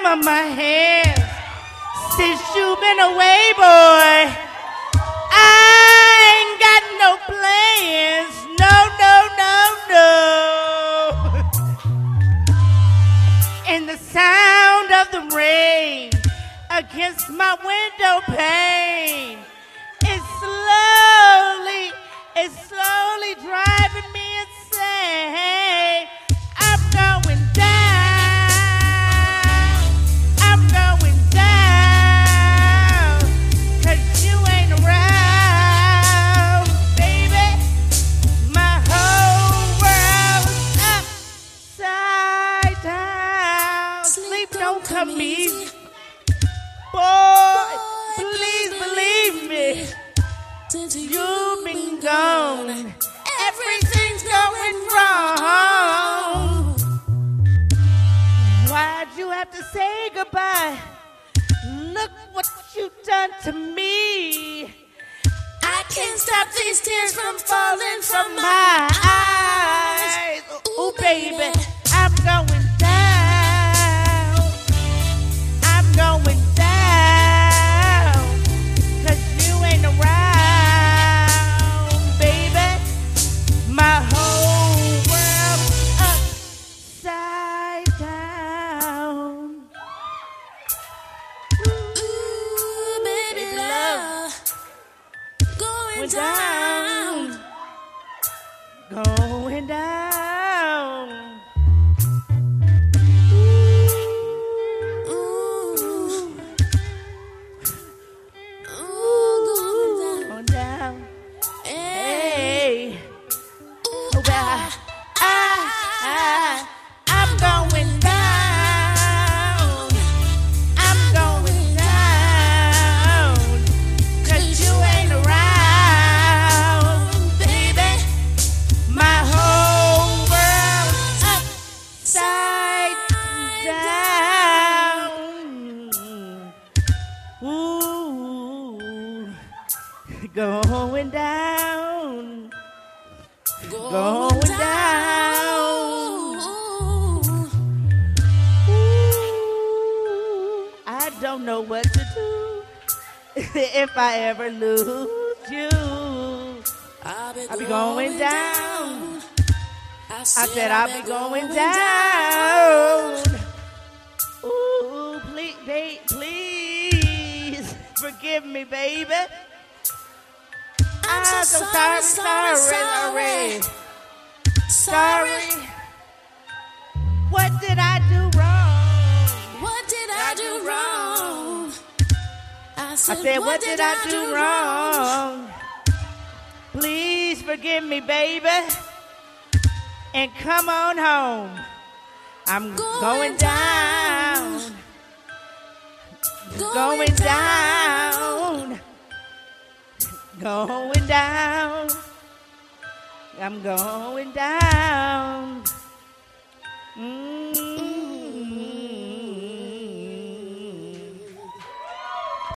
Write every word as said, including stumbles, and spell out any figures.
of my hands since you've been away, boy. I ain't got no plans. No, no, no, no. And the sound of the rain against my window pane is slowly, it's slowly driving me insane. I'm going down, I'm going down, 'cause you ain't around, baby. My whole world's upside down. Sleep don't come easy. Boy, please believe me, since you've been gone, everything's going wrong. Why'd you have to say goodbye? Look what you done to me. I can't stop these tears from falling from my eyes. Ooh, baby, I'm going down. I'm going down, 'cause you ain't around, baby. My whole world upside down. Ooh, baby, love, going down, Going down. ooh, ooh, going down, Going down. hey, Hey. ooh, Oh, well, I, I, I'm going down. I'm going down. 'Cause you ain't around, baby. My whole world's upside down. Ooh, going down. Going down. Ooh, I don't know what to do if I ever lose you. I'll be, I'll be going down. I I said I'll be going down. Ooh, please, babe, please forgive me, baby. I'm so I'm so sorry, sorry, sorry, sorry, sorry. sorry. What did I do wrong? What did I do wrong? I I said, said, what did I do wrong? Please forgive me, baby, and come on home. I'm going down, going down, going down. I'm going down. Mm.